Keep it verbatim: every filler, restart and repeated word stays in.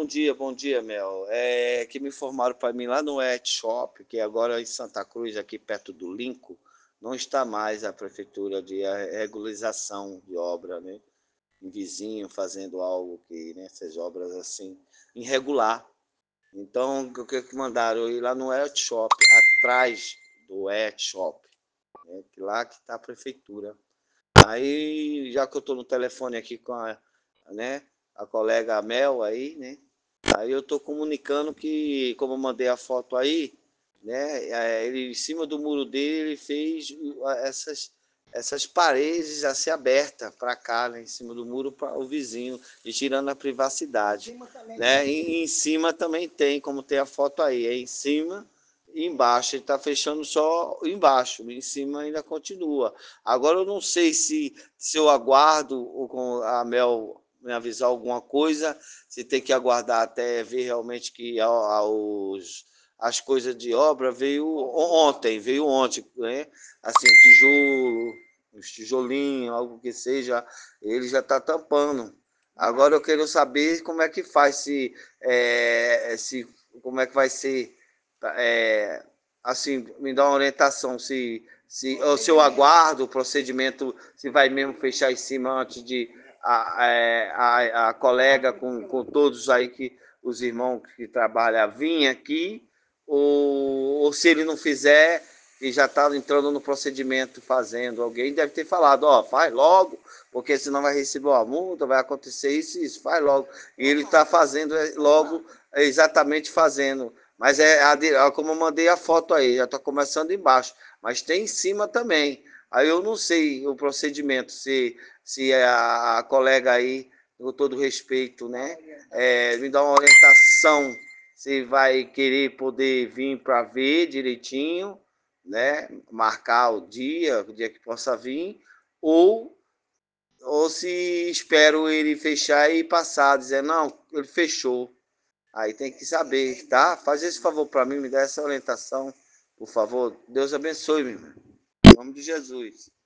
bom dia, bom dia, Mel. É que me informaram para mim lá no Wet Shop, que agora em Santa Cruz, aqui perto do Linco, não está mais a prefeitura de regularização de obra, né? Um vizinho fazendo algo que, né, essas obras assim, irregular. Então, o que que mandaram? Eu ir lá no Wet Shop, atrás do Wet Shop, né? Que lá que está a prefeitura. Aí, já que eu estou no telefone aqui com a, né, a colega Mel aí, né? Aí eu estou comunicando que, como eu mandei a foto aí, né? é, Ele, em cima do muro dele, ele fez uh, essas, essas paredes assim abertas para cá, né, em cima do muro, para o vizinho, e tirando a privacidade. Né? E em cima também tem, como tem a foto aí, é em cima e embaixo. Ele está fechando só embaixo, em cima ainda continua. Agora eu não sei se, se eu aguardo ou com a Mel me avisar alguma coisa, se tem que aguardar até ver realmente que a- a- os, as coisas de obra veio ontem, veio ontem, né? Assim, tijolo, os tijolinhos, algo que seja, ele já está tampando. Agora eu quero saber como é que faz, se, é, se como é que vai ser, é, assim, me dá uma orientação, se, se, ou se eu aguardo o procedimento, se vai mesmo fechar em cima antes de a, é, a, a colega com, com todos aí, que os irmãos que trabalham vir aqui, ou, ou se ele não fizer e já está entrando no procedimento fazendo, alguém deve ter falado, ó, faz logo, porque senão vai receber uma multa, vai acontecer isso e isso, faz logo. E ele está fazendo logo, exatamente fazendo. Mas é a, como eu mandei a foto aí, já está começando embaixo, mas tem em cima também. Aí eu não sei o procedimento, se, se a, a colega aí, com todo respeito, né, é, me dá uma orientação, se vai querer poder vir para ver direitinho, né, marcar o dia, o dia que possa vir, ou, ou se espero ele fechar e passar, dizer, não, ele fechou. Aí tem que saber, tá? Faz esse favor para mim, me dá essa orientação, por favor. Deus abençoe, meu irmão. Em nome de Jesus.